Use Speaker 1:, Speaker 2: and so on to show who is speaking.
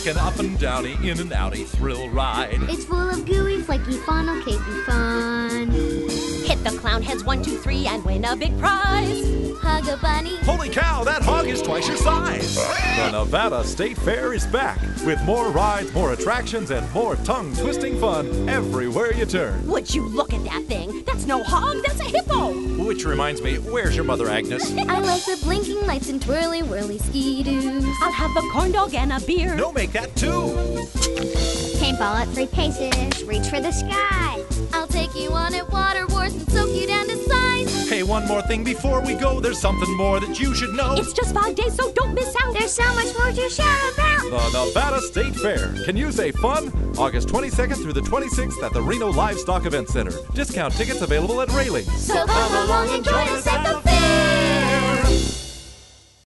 Speaker 1: an up and downy, in and outy thrill ride.
Speaker 2: It's full of gooey, flaky fun, okay, be fun.
Speaker 3: Hit the clown heads 1, 2, 3 and win a big prize.
Speaker 2: Hug a bunny.
Speaker 1: Holy cow, that hog is twice your size. The Nevada State Fair is back with more rides, more attractions, and more tongue-twisting fun everywhere you turn.
Speaker 3: Would you look at that thing? That's no hog, that's a hippo.
Speaker 1: Which reminds me, where's your mother, Agnes?
Speaker 2: I like the blinking lights and twirly whirly ski-doos.
Speaker 3: I'll have a corn dog and a beer.
Speaker 1: No, make that too.
Speaker 2: Paintball at 3 paces, reach for the sky. I'll take you on at water wars and soak you down to size.
Speaker 1: Hey, one more thing before we go. There's something more that you should know.
Speaker 3: It's just 5 days, so don't miss out.
Speaker 2: There's so much more to share about.
Speaker 1: The Nevada State Fair. Can you say fun? August 22nd through the 26th at the Reno Livestock Event Center. Discount tickets available at Railings.
Speaker 2: So come along and join us at the fair.